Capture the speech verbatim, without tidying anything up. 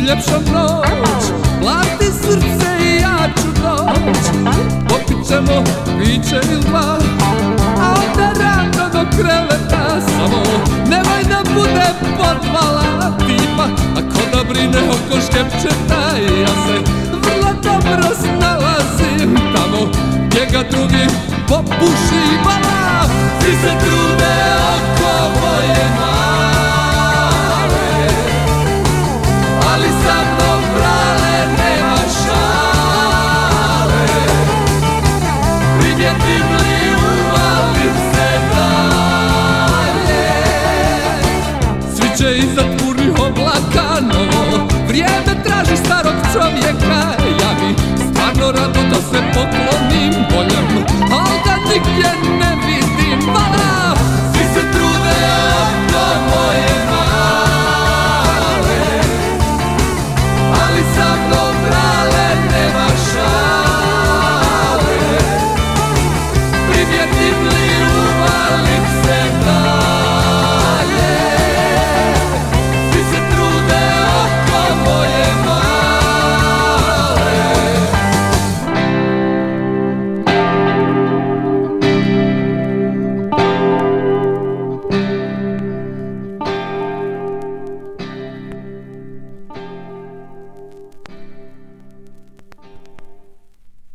najljepša noć, plati srce i ja ću doć. Popit ćemo piće ili dva, a onda rano do kreveta. Samo nemoj da bude podvala tipa, ako da brine oko Škepčeta. Ja se vrlo dobro snalazim tamo gdje ga drugi popuši vala. Svi se trude oko moje male, ali sa mnom brale nema šale. Primjetim li uvalim se dalje, svi će iza tmurnih oblaka novo vrijeme traži starog čovjeka. Ja bi stvarno rado da se poklonim boljem, al da nigdje ne